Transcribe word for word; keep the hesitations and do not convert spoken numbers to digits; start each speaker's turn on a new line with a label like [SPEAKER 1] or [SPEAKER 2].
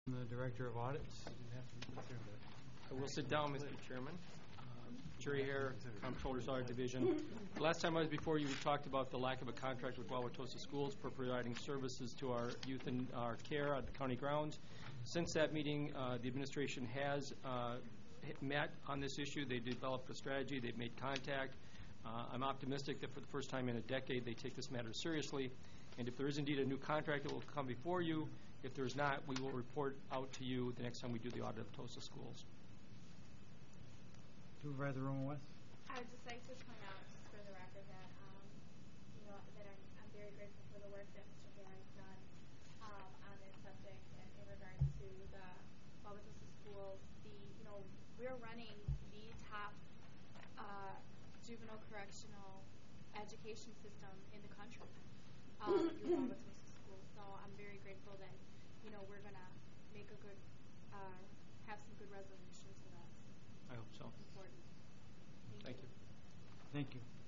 [SPEAKER 1] The Director of Audits.
[SPEAKER 2] I will sit down, Mister Chairman. Uh, Jerry Hare, Comptroller's Audit Division. The last time I was before you, we talked about the lack of a contract with Wauwatosa Schools for providing services to our youth in our care on the county grounds. Since that meeting, uh, the administration has uh, met on this issue. They developed a strategy. They've made contact. Uh, I'm optimistic that for the first time in a decade, they take this matter seriously. And if there is indeed a new contract that will come before you, if there's not, we will report out to you the next time we do the audit of Tosa Schools.
[SPEAKER 1] Supervisor Roman West.
[SPEAKER 3] I would just like to point out, just for the record, that um, you know that I'm, I'm very grateful for the work that Mister Hare has done um, on this subject and in regards to the Wauwatosa Schools. The you know we're running the top uh, juvenile correctional education system in the country um, through Wauwatosa Schools. So I'm very grateful that you know we're gonna make a good, uh, have some good resolution to that.
[SPEAKER 2] I hope so.
[SPEAKER 3] Important. Thank,
[SPEAKER 2] Thank you.
[SPEAKER 3] you.
[SPEAKER 1] Thank you.